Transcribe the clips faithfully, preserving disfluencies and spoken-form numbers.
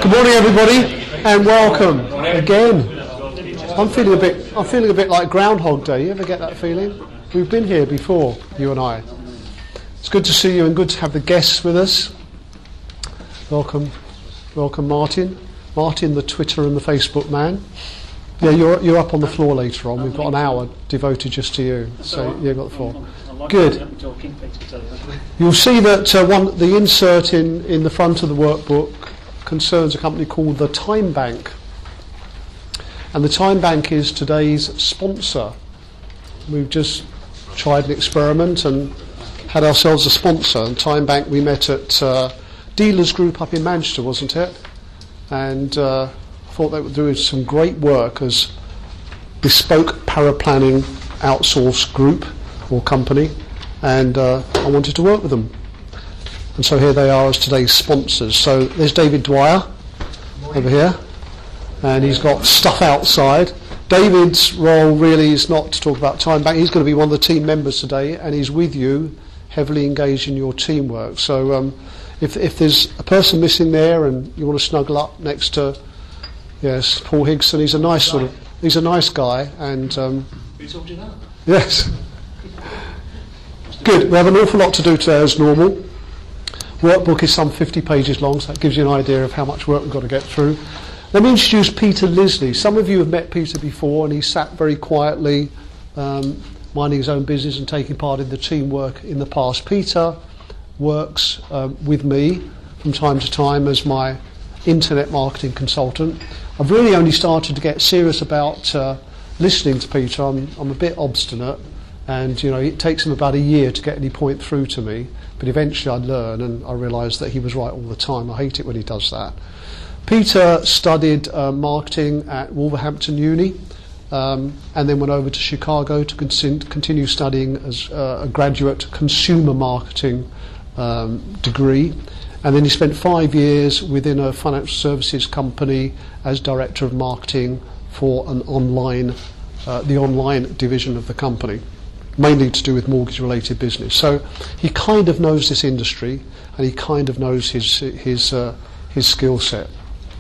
Good morning, everybody, and welcome again. I'm feeling a bit. I'm feeling a bit like Groundhog Day. You ever get that feeling? We've been here before, you and I. It's good to see you, and good to have the guests with us. Welcome, welcome, Martin. Martin, the Twitter and the Facebook man. Yeah, you're you're up on the floor later on. We've got an hour devoted just to you, so you've got the floor. Good. You'll see that uh, one the insert in, in the front of the workbook concerns a company called the Time Bank, and the Time Bank is today's sponsor. We've just tried an experiment and had ourselves a sponsor. And Time Bank, we met at uh, Dealers Group up in Manchester, wasn't it? And uh, thought they were doing some great work as bespoke paraplanning outsource group or company, and uh, I wanted to work with them. And so here they are as today's sponsors. So there's David Dwyer over here, and he's got stuff outside. David's role really is not to talk about Time Bank. He's going to be one of the team members today, and he's with you, heavily engaged in your teamwork. So um, if, if there's a person missing there and you want to snuggle up next to, yes, Paul Higson, he's a nice sort of, he's a nice guy, and um, who told you that? Yes. Good. We have an awful lot to do today as normal. Workbook is some fifty pages long, so that gives you an idea of how much work we've got to get through. Let me introduce Peter Lisley. Some of you have met Peter before, and he sat very quietly, um, minding his own business and taking part in the teamwork in the past. Peter works um, with me from time to time as my internet marketing consultant. I've really only started to get serious about uh, listening to Peter. I'm, I'm a bit obstinate, and you know it takes him about a year to get any point through to me, but eventually I learn, and I realise that he was right all the time. I hate it when he does that. Peter studied uh, marketing at Wolverhampton Uni, um, and then went over to Chicago to con- continue studying as uh, a graduate consumer marketing um, degree, and then he spent five years within a financial services company as director of marketing for an online, uh, the online division of the company, mainly to do with mortgage-related business. So he kind of knows this industry, and he kind of knows his his uh, his skill set.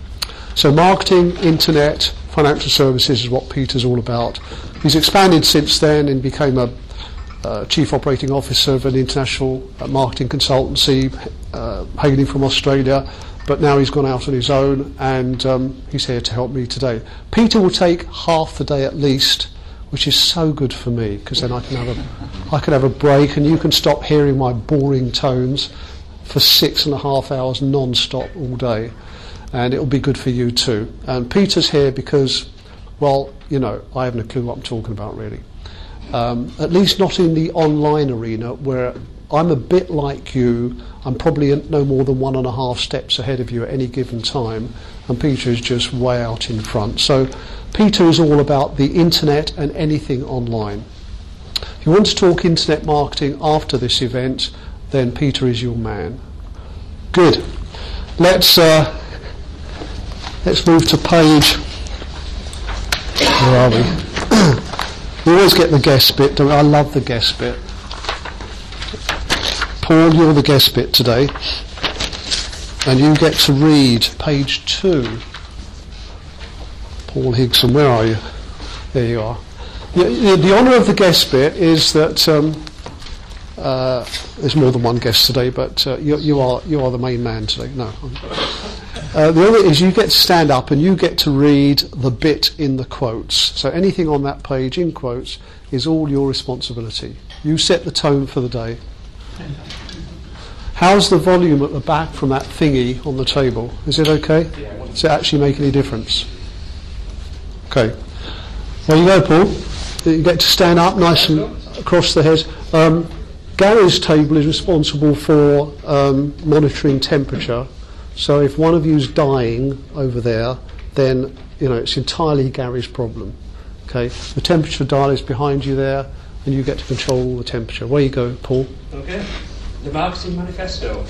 So marketing, internet, financial services is what Peter's all about. He's expanded since then and became a uh, chief operating officer of an international uh, marketing consultancy, uh, hailing from Australia. But now he's gone out on his own, and um, he's here to help me today. Peter will take half the day at least, which is so good for me, because then I can have a, I can have a break, and you can stop hearing my boring tones for six and a half hours non-stop all day, and it'll be good for you too. And Peter's here because, well, you know, I haven't a clue what I'm talking about really. Um, at least not in the online arena, where I'm a bit like you. I'm probably no more than one and a half steps ahead of you at any given time, and Peter is just way out in front. So Peter is all about the internet and anything online. If you want to talk internet marketing after this event, then Peter is your man. Good. Let's uh, let's move to page. Where are we? We always get the guest bit, don't we? I love the guest bit. Paul, you're the guest bit today, and you get to read page two. Paul Higson, where are you? There you are. The, the honour of the guest bit is that um, uh, there's more than one guest today, but uh, you, you are you are the main man today. No, uh, the other is you get to stand up and you get to read the bit in the quotes. So anything on that page in quotes is all your responsibility. You set the tone for the day. How's the volume at the back from that thingy on the table? Is it okay? Does it actually make any difference? Okay. There you go, Paul. You get to stand up nice and across the head. Um, Gary's table is responsible for um, monitoring temperature. So if one of you's dying over there, then you know it's entirely Gary's problem. Okay. The temperature dial is behind you there, and you get to control the temperature. Where you go, Paul? Okay. The Marketing Manifesto.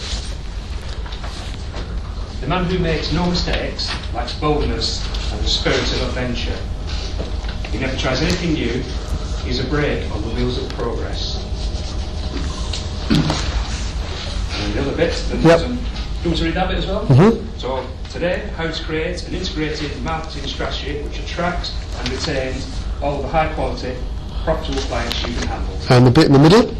The man who makes no mistakes lacks boldness and the spirit of adventure. He never tries anything new. He's a brake on the wheels of progress. And the other bit, the yep. you want to read that bit as well? Mm-hmm. So today, how to create an integrated marketing strategy which attracts and retains all the high quality, profitable clients you can handle. And the bit in the middle?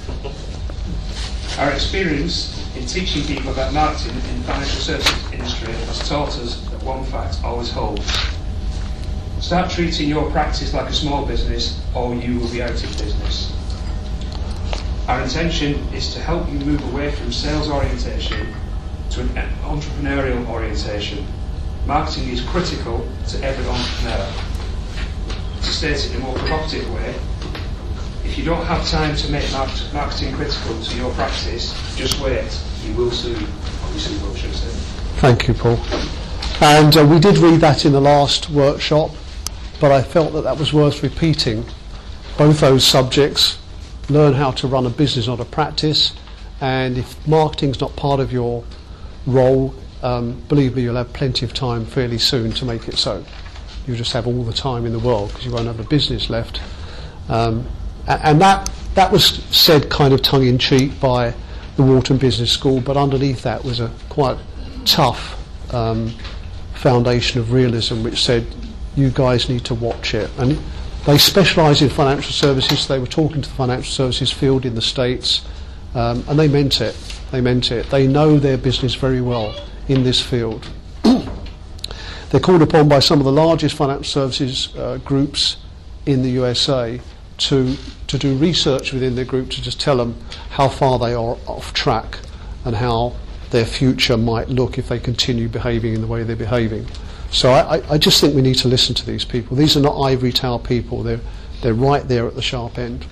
Our experience in teaching people about marketing in the financial services industry has taught us that one fact always holds. Start treating your practice like a small business or you will be out of business. Our intention is to help you move away from sales orientation to an entrepreneurial orientation. Marketing is critical to every entrepreneur. To state it in a more provocative way, if you don't have time to make marketing critical to your practice, just wait, you will soon. Or you soon will, should I say. Thank you, Paul. And uh, we did read that in the last workshop, but I felt that that was worth repeating. Both those subjects, learn how to run a business, not a practice, and if marketing's not part of your role, um, believe me, you'll have plenty of time fairly soon to make it so. You'll just have all the time in the world because you won't have a business left. Um, and that that was said kind of tongue-in-cheek by the Wharton Business School, but underneath that was a quite tough um, foundation of realism which said, you guys need to watch it. And they specialise in financial services. They were talking to the financial services field in the States, um, and they meant it. They meant it. They know their business very well in this field. They're called upon by some of the largest financial services uh, groups in the U S A to to do research within their group to just tell them how far they are off track and how their future might look if they continue behaving in the way they're behaving. So I, I just think we need to listen to these people. These are not ivory tower people. They're they're right there at the sharp end.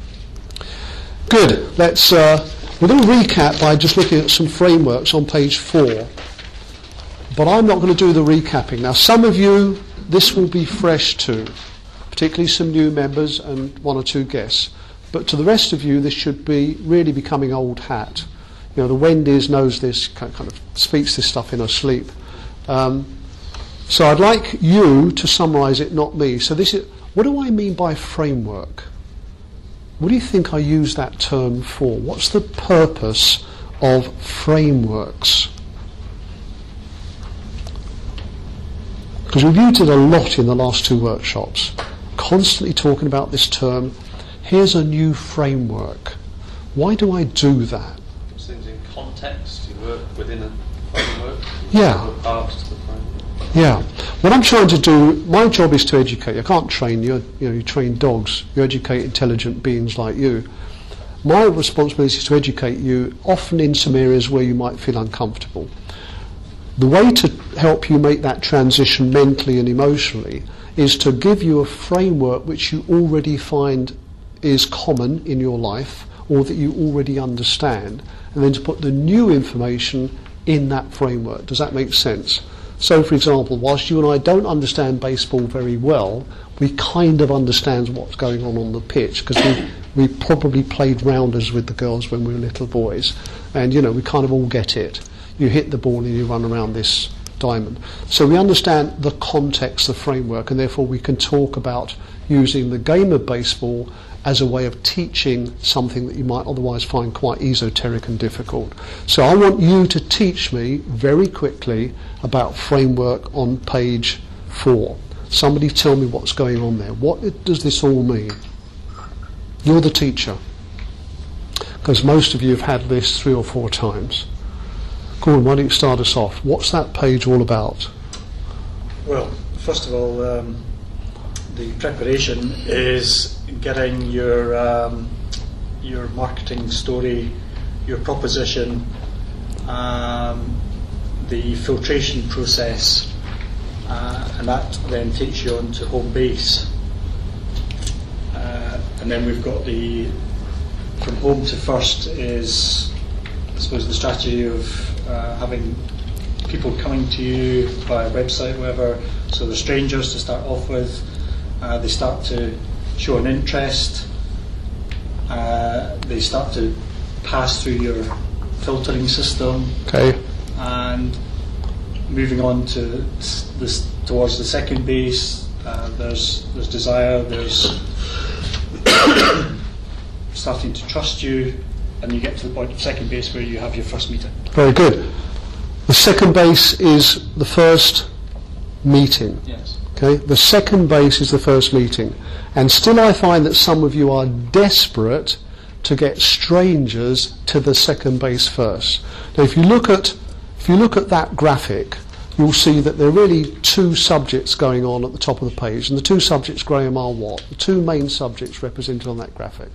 Good. Let's. Uh, we're going to recap by just looking at some frameworks on page four. But I'm not going to do the recapping. Now, some of you, this will be fresh to, particularly some new members and one or two guests. But to the rest of you, this should be really becoming old hat. You know, the Wendy's knows this, kind of speaks this stuff in her sleep. Um, so I'd like you to summarise it, not me. So this is, what do I mean by framework? What do you think I use that term for? What's the purpose of frameworks? Because we've used it a lot in the last two workshops, constantly talking about this term. Here's a new framework. Why do I do that? Things in context, you work within a framework. Yeah. Parts to the framework. Yeah. What I'm trying to do, my job is to educate. I can't train you. You know, you train dogs. You educate intelligent beings like you. My responsibility is to educate you, often in some areas where you might feel uncomfortable. The way to help you make that transition mentally and emotionally is to give you a framework which you already find is common in your life or that you already understand, and then to put the new information in that framework. Does that make sense? So, for example, whilst you and I don't understand baseball very well, we kind of understand what's going on on the pitch because we, we probably played rounders with the girls when we were little boys, and, you know, we kind of all get it. You hit the ball and you run around this diamond. So we understand the context, the framework, and therefore we can talk about using the game of baseball as a way of teaching something that you might otherwise find quite esoteric and difficult. So I want you to teach me very quickly about framework on page four. Somebody tell me what's going on there. What does this all mean? You're the teacher, because most of you have had this three or four times. Gordon, why don't you start us off? What's that page all about? Well, first of all, um, the preparation is getting your um, your marketing story, your proposition, um, the filtration process, uh, and that then takes you on to home base. Uh, and then we've got the from home to first is, I suppose, the strategy of uh, having people coming to you via website, whatever. So they're strangers to start off with. Uh, they start to show an interest. Uh, they start to pass through your filtering system. Okay. And moving on to this towards the second base, uh, there's there's desire. There's starting to trust you, and you get to the point of second base where you have your first meeting. Very good. The second base is the first meeting. Yes. Okay, the second base is the first meeting, and still I find that some of you are desperate to get strangers to the second base first. Now, if you look at if you look at that graphic, you'll see that there are really two subjects going on at the top of the page, and the two subjects, Graham, are what? The two main subjects represented on that graphic.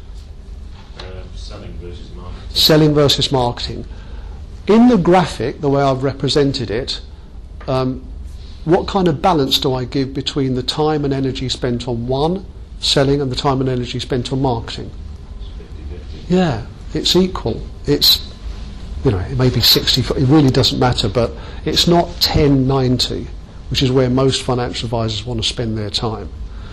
Uh, selling versus marketing. Selling versus marketing. In the graphic, the way I've represented it, um, what kind of balance do I give between the time and energy spent on one, selling, and the time and energy spent on marketing? fifty fifty. Yeah, it's equal. It's, you know, it may be sixty, it really doesn't matter, but it's not ten ninety, which is where most financial advisors want to spend their time.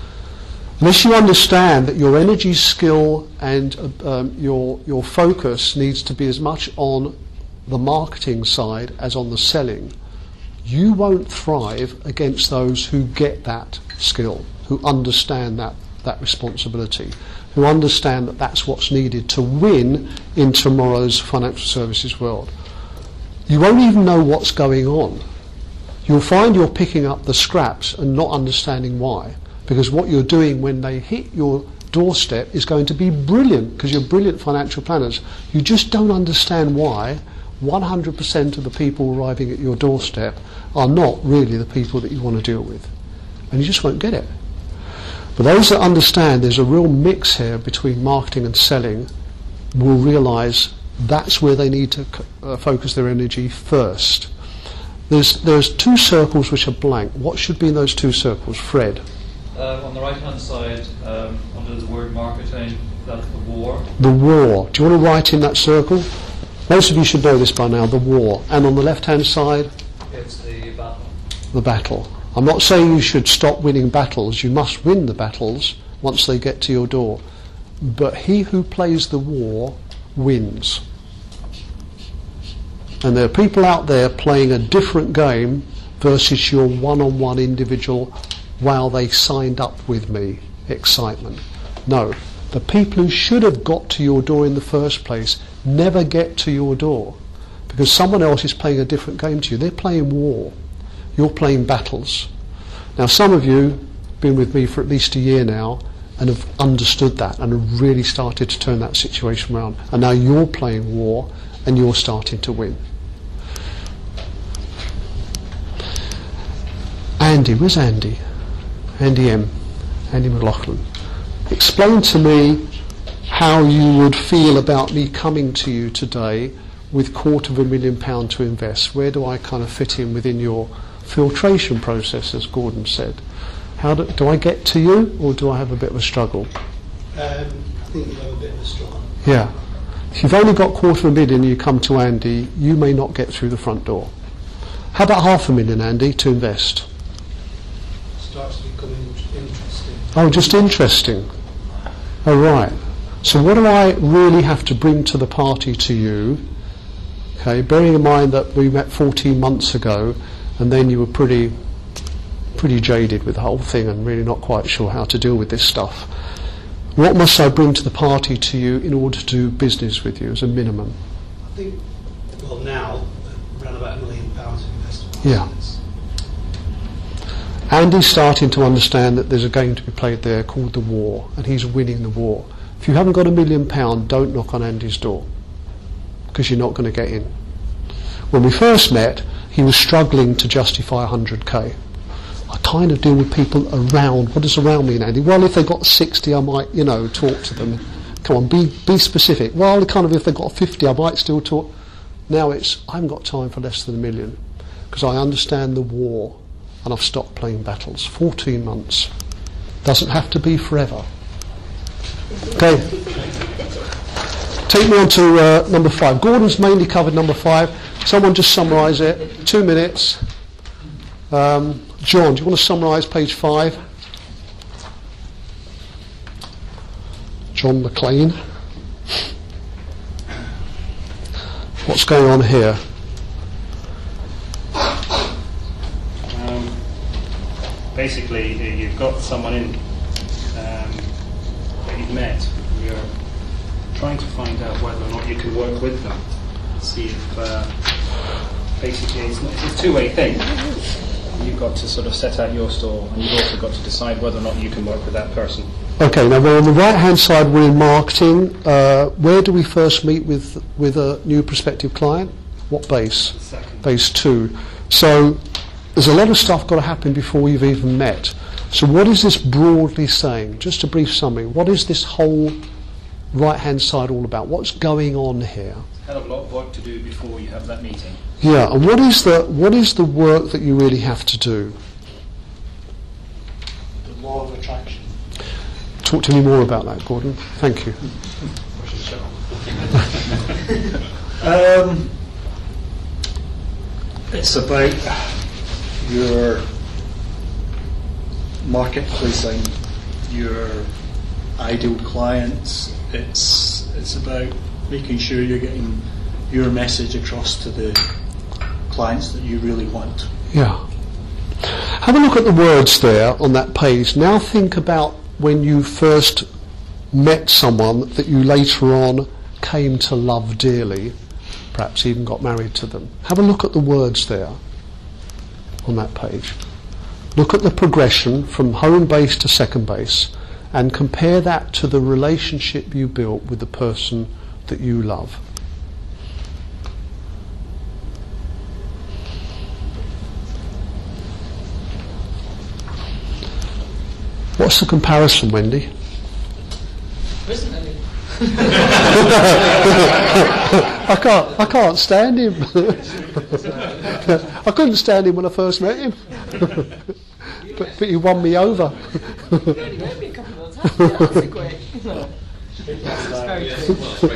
Unless you understand that your energy, skill, and uh, um, your your focus needs to be as much on the marketing side as on the selling, you won't thrive against those who get that skill, who understand that, that responsibility, who understand that that's what's needed to win in tomorrow's financial services world. You won't even know what's going on. You'll find you're picking up the scraps and not understanding why, because what you're doing when they hit your doorstep is going to be brilliant, because you're brilliant financial planners. You just don't understand why one hundred percent of the people arriving at your doorstep are not really the people that you want to deal with, and you just won't get it. But those that understand there's a real mix here between marketing and selling will realise that's where they need to uh, focus their energy first. There's there's two circles which are blank. What should be in those two circles, Fred? Uh, on the right hand side, um, under the word marketing, that's the war. The war. Do you want to write in that circle? Most of you should know this by now, the war. And on the left-hand side? It's the battle. The battle. I'm not saying you should stop winning battles. You must win the battles once they get to your door. But he who plays the war wins. And there are people out there playing a different game versus your one-on-one individual, wow, they signed up with me, excitement. No. The people who should have got to your door in the first place never get to your door because someone else is playing a different game to you. They're playing war. You're playing battles. Now, some of you have been with me for at least a year now and have understood that and have really started to turn that situation around. And now you're playing war and you're starting to win. Andy, where's Andy? Andy M. Andy McLaughlin. Explain to me how you would feel about me coming to you today with quarter of a million pound to invest. Where do I kind of fit in within your filtration process, as Gordon said? How do, do I get to you, or do I have a bit of a struggle? Um, I think you have a bit of a struggle. Yeah. If you've only got quarter of a million and you come to Andy, you may not get through the front door. How about half a million, Andy, to invest? Starts becoming interesting. Oh, just interesting. Oh, right. So what do I really have to bring to the party to you? Okay, bearing in mind that we met fourteen months ago and then you were pretty pretty jaded with the whole thing and really not quite sure how to deal with this stuff. What must I bring to the party to you in order to do business with you as a minimum? I think, well, now, around about a million pounds investment. Yeah. Andy's starting to understand that there's a game to be played there called the war, and he's winning the war. If you haven't got a million pound, don't knock on Andy's door, because you're not going to get in. When we first met, he was struggling to justify one hundred k. I kind of deal with people around. What does around mean, Andy? Well, if they've got sixty, I might, you know, talk to them. Come on, be be specific. Well, kind of if they've got fifty, I might still talk. Now it's, I haven't got time for less than a million, because I understand the war. And I've stopped playing battles. fourteen months. Doesn't have to be forever. Okay. Take me on to uh, number five. Gordon's mainly covered number five. Someone just summarise it. Two minutes. Um, John, do you want to summarise page five? John McLean. What's going on here? Basically, you've got someone in um, that you've met. You're trying to find out whether or not you can work with them. See if uh, basically it's, it's a two-way thing. You've got to sort of set out your stall, and you've also got to decide whether or not you can work with that person. Okay, now we're on the right-hand side, we're in marketing. Uh, where do we first meet with, with a new prospective client? What base? Second. Base two. So there's a lot of stuff got to happen before you've even met. So what is this broadly saying? Just a brief summary. What is this whole right-hand side all about? What's going on here? Hell of a lot of work to do before you have that meeting. Yeah, and what is the what is the work that you really have to do? The law of attraction. Talk to me more about that, Gordon. Thank you. Um, it's about your marketplacing, your ideal clients. It's it's about making sure you're getting your message across to the clients that you really want. Yeah. Have a look at the words there on that page. Now think about when you first met someone that you later on came to love dearly, perhaps even got married to them. Have a look at the words there on that page. Look at the progression from home base to second base and compare that to the relationship you built with the person that you love. What's the comparison, Wendy? Isn't any. I can't. I can't stand him. I couldn't stand him when I first met him, but, but he won me over. You only met me a couple of times. Yeah, that's a quick. That's very true.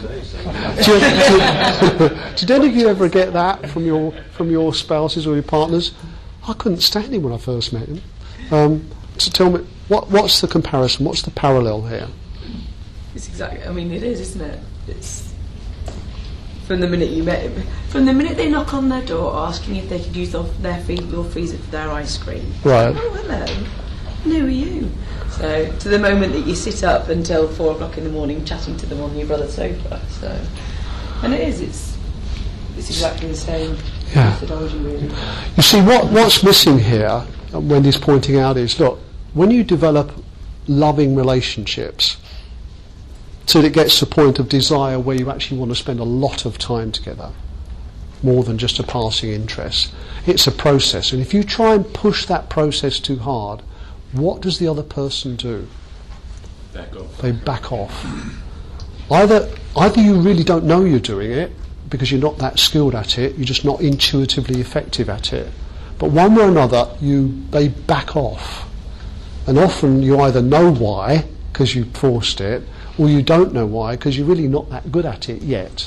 did, did, did any of you ever get that from your from your spouses or your partners? I couldn't stand him when I first met him. Um, so tell me, what what's the comparison? What's the parallel here? It's exactly. I mean, it is, isn't it? It's from the minute you met him. From the minute they knock on their door asking if they could use their fee, your freezer for their ice cream. Right. Oh, hello. And who are you? So to the moment that you sit up until four o'clock in the morning chatting to them on your brother's sofa. So, and it is. It's it's exactly the same Yeah. methodology, really. You see, what what's missing here, and Wendy's pointing out, is look, when you develop loving relationships, till it gets to the point of desire where you actually want to spend a lot of time together, more than just a passing interest. It's a process, and if you try and push that process too hard, what does the other person do? Back off. They back off. Either either you really don't know you're doing it because you're not that skilled at it, you're just not intuitively effective at it. But one way or another, you they back off, and often you either know why because you forced it, or you don't know why because you're really not that good at it yet.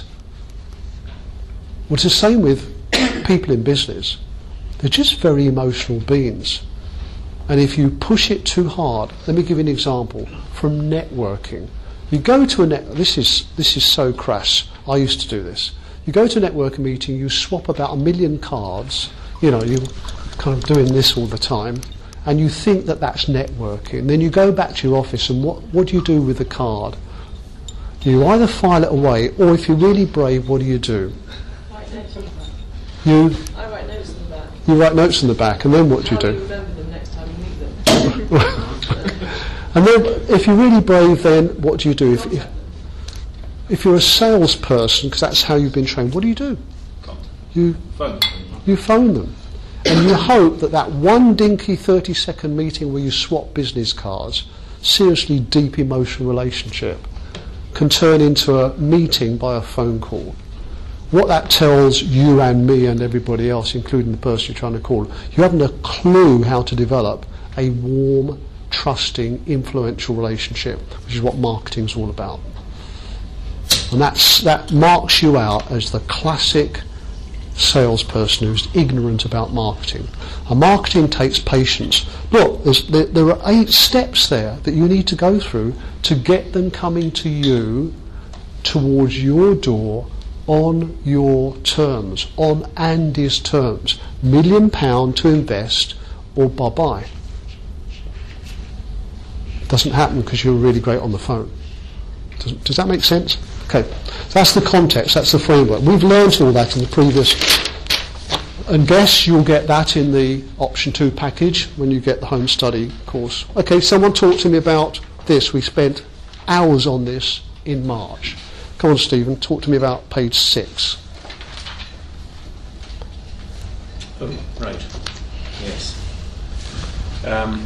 Well, it's the same with people in business. They're just very emotional beings. And if you push it too hard, let me give you an example from networking. You go to a net, this is, this is so crass, I used to do this. You go to a networking meeting, you swap about a million cards, you know, you're kind of doing this all the time, and you think that that's networking. Then you go back to your office, and what, what do you do with the card? You either file it away, or if you're really brave, what do you do? Write notes on the back. You, I write notes on the back. you write notes in the back, and then what do you How do you do? remember them next time you meet them? And then, if you're really brave, then what do you do? If, if, if you're a salesperson, because that's how you've been trained, what do you do? You Phone. you phone them, and you hope that that one dinky thirty-second meeting where you swap business cards, seriously deep emotional relationship, can turn into a meeting by a phone call. What that tells you and me and everybody else, including the person you're trying to call, you haven't a clue how to develop a warm, trusting, influential relationship, which is what marketing's all about. And that's, that marks you out as the classic salesperson who's ignorant about marketing. And marketing takes patience. Look, there, there are eight steps there that you need to go through to get them coming to you towards your door on your terms, on Andy's terms. Million pound to invest or bye-bye. Doesn't happen because you're really great on the phone. Does, does that make sense? Okay, so that's the context, that's the framework. We've learned all that in the previous and guess you'll get that in the option two package when you get the home study course. Okay, someone talk to me about this. We spent hours on this in March. Come on, Stephen, talk to me about page six. Oh, right. Yes. Um,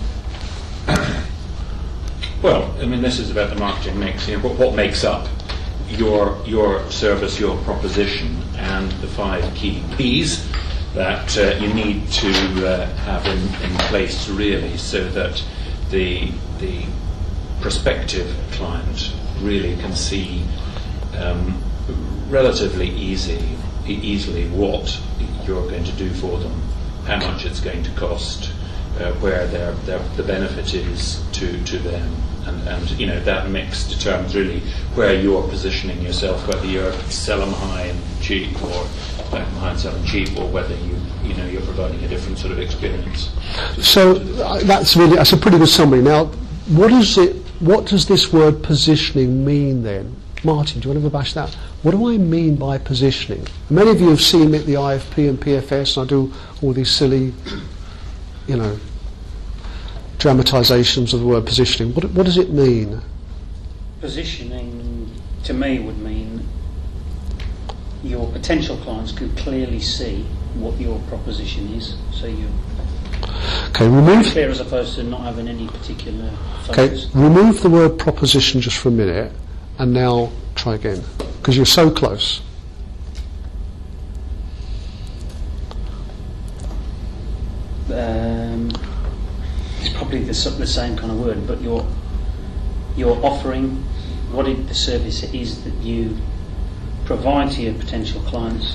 well, I mean, this is about the marketing mix. You know, what, what makes up your your service, your proposition, and the five key P's that uh, you need to uh, have in, in place really, so that the the prospective client really can see um, relatively easy, e- easily what you're going to do for them, how much it's going to cost, uh, where their, their, the benefit is to, to them, and, and you know that mix determines really where you're positioning yourself, whether you're sell them high and cheap, or back them high and sell them cheap, or whether you you know you're providing a different sort of experience. So uh, that's really that's a pretty good summary. Now, what is it? What does this word positioning mean then? Martin, do you want to bash that? What do I mean by positioning? Many of you have seen me at the I F P and P F S, and I do all these silly, you know, dramatisations of the word positioning. What, what does it mean? Positioning, to me, would mean your potential clients could clearly see what your proposition is, so you okay, remove clear as opposed to not having any particular okay, focus. remove the word proposition just for a minute, and now try again, because you're so close. Um, it's probably the, the same kind of word, but you're you're offering what it, the service it is that you provide to your potential clients.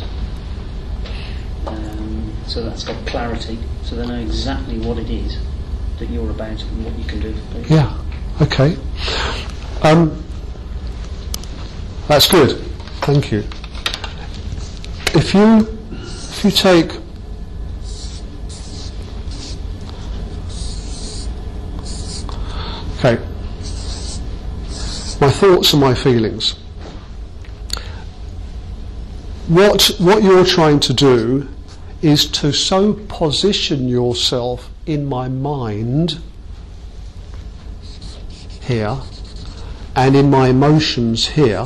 Um, so that's got clarity, so they know exactly what it is that you're about and what you can do for people. Yeah, okay. Um, that's good, thank you. If you, if you take okay, my thoughts and my feelings. What what you're trying to do is to so position yourself in my mind here and in my emotions here,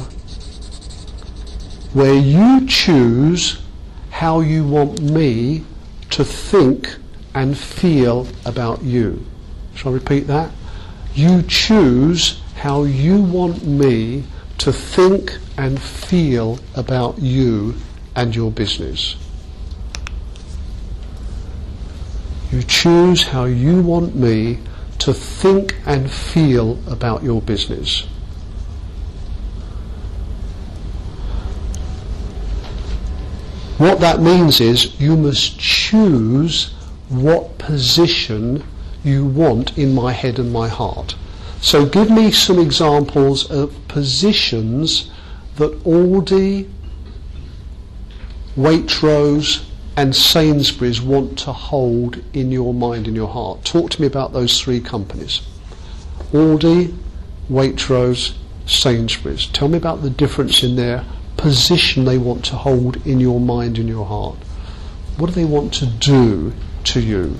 where you choose how you want me to think and feel about you. Shall I repeat that? You choose how you want me to think and feel about you and your business. You choose how you want me to think and feel about your business. What that means is you must choose what position you want in my head and my heart. So give me some examples of positions that Aldi, Waitrose and Sainsbury's want to hold in your mind and your heart. Talk to me about those three companies. Aldi, Waitrose, Sainsbury's. Tell me about the difference in their position they want to hold in your mind and your heart. What do they want to do to you?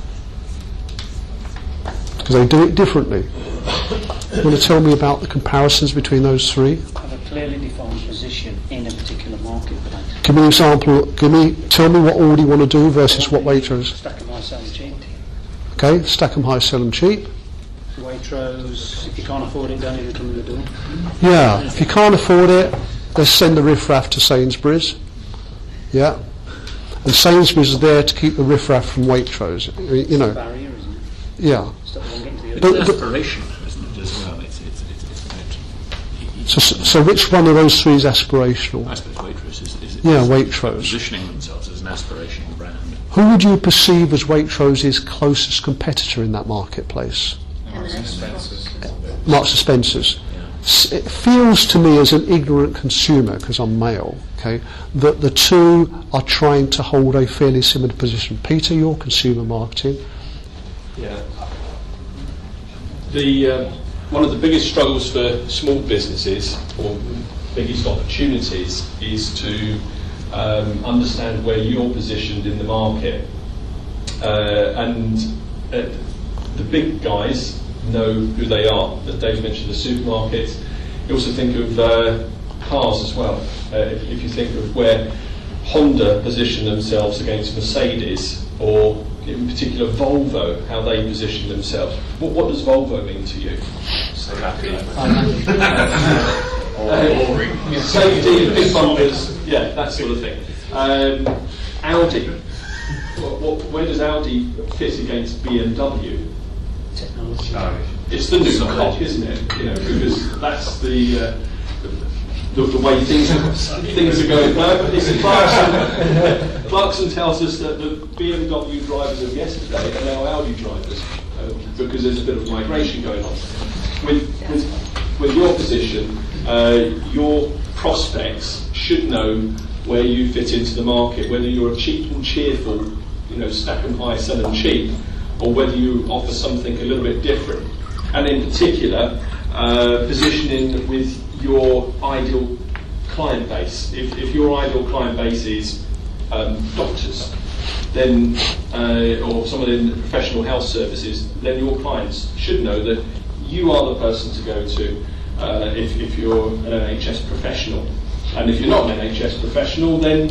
Because they do it differently. You want to tell me about the comparisons between those three? Have a clearly defined position in a particular marketplace. Give me an example. Give me. Tell me what Aldi want to do versus what Waitrose. Stack 'em high, sell 'em cheap. Okay, stack 'em high, sell 'em cheap. Waitrose, if you can't afford it, don't even come in the door. Yeah, if you can't afford it, let's send the riffraff to Sainsbury's. Yeah, and Sainsbury's is there to keep the riffraff from Waitrose. You know. Barrier, isn't it? Yeah. Stop them getting to the It's other. But- but- aspirational, isn't it, as well? It's, it's, it's, it's about, So, so which one of those three is aspirational? I suppose Waitrose is, is, Yeah, is Waitrose. positioning themselves as an aspirational brand. Who would you perceive as Waitrose's closest competitor in that marketplace? Marks and Spencer's. S- It feels to me as an ignorant consumer, because I'm male, okay, that the two are trying to hold a fairly similar position. Peter, your consumer marketing. Yeah. The uh, one of the biggest struggles for small businesses, or biggest opportunities, is to um, understand where you're positioned in the market. Uh, and uh, the big guys know who they are. That Dave mentioned the supermarkets. You also think of uh, cars as well. Uh, if, if you think of where Honda position themselves against Mercedes, or in particular Volvo, how they position themselves. What, what does Volvo mean to you? So happy. uh, safety, big bumpers, yeah, that sort of thing. Um, Audi. What, what, where does Audi fit against B M W? Technology. It's the new cop, isn't it? You know, because that's the uh, the, the way things things are going. No, it's Clarkson. Clarkson tells us that the B M W drivers of yesterday are now Audi drivers um, because there's a bit of migration going on. With with, with your position, uh, your prospects should know where you fit into the market, whether you're a cheap and cheerful, you know, stack them high, sell them cheap, or whether you offer something a little bit different. And in particular, uh, positioning with your ideal client base. If, if your ideal client base is um, doctors, then uh, or someone in the professional health services, then your clients should know that you are the person to go to uh, if, if you're an N H S professional. And if you're not an N H S professional, then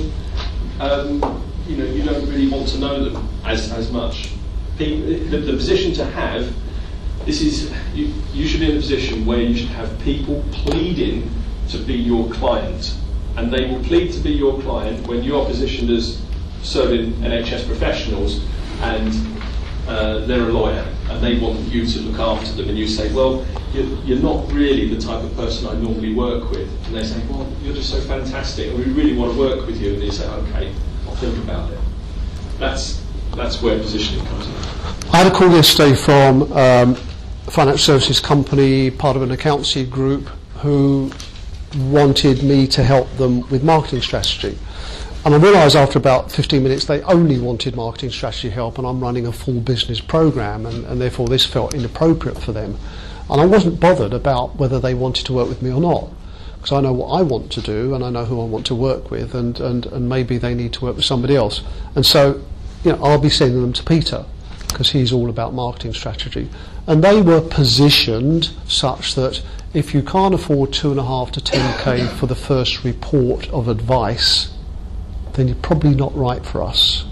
um, you know you don't really want to know them as as much. The, the, the position to have, this is you, you should be in a position where you should have people pleading to be your client, and they will plead to be your client when you are positioned as serving N H S professionals, and uh, they're a lawyer and they want you to look after them, and you say, well, you're, you're not really the type of person I normally work with, and they say, well, you're just so fantastic and we really want to work with you, and you say, okay, I'll think about it. That's that's where positioning comes in. I had a call yesterday from um, a financial services company, part of an accountancy group, who wanted me to help them with marketing strategy. And I realised after about fifteen minutes they only wanted marketing strategy help, and I'm running a full business programme, and, and therefore this felt inappropriate for them. And I wasn't bothered about whether they wanted to work with me or not, because I know what I want to do and I know who I want to work with, and, and, and maybe they need to work with somebody else. And so, you know, I'll be sending them to Peter, because he's all about marketing strategy. And they were positioned such that if you can't afford two and a half to ten k for the first report of advice, then you're probably not right for us.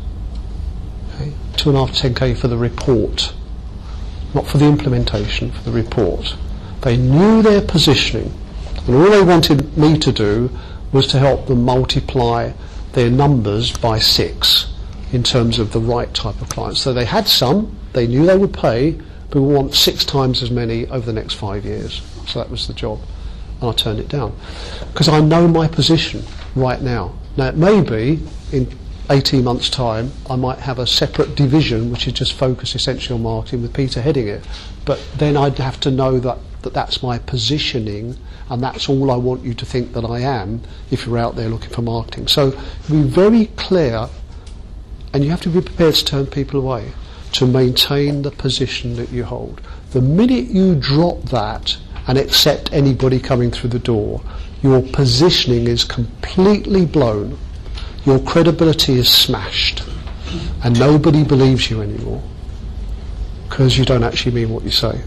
Okay? Two and a half to ten k for the report, not for the implementation, for the report. They knew their positioning, and all they wanted me to do was to help them multiply their numbers by six in terms of the right type of clients. So they had some, they knew they would pay, but we want six times as many over the next five years. So that was the job, and I turned it down because I know my position right now. Now it may be in eighteen months' time I might have a separate division which is just focused essentially on marketing with Peter heading it, but then I'd have to know that, that that's my positioning, and that's all I want you to think that I am if you're out there looking for marketing. So be very clear, and you have to be prepared to turn people away to maintain the position that you hold. The minute you drop that and accept anybody coming through the door, your positioning is completely blown, your credibility is smashed, and nobody believes you anymore because you don't actually mean what you say.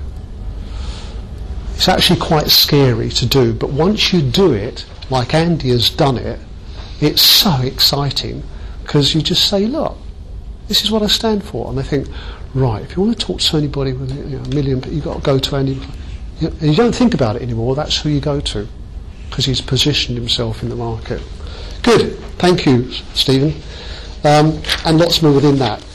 It's actually quite scary to do, but once you do it, like Andy has done it, it's so exciting because you just say, look, this is what I stand for, and they think, right, if you want to talk to anybody with you know, a million, you've got to go to Andy. And you don't think about it anymore, that's who you go to, because he's positioned himself in the market. Good, thank you, Stephen. Um, and lots more within that.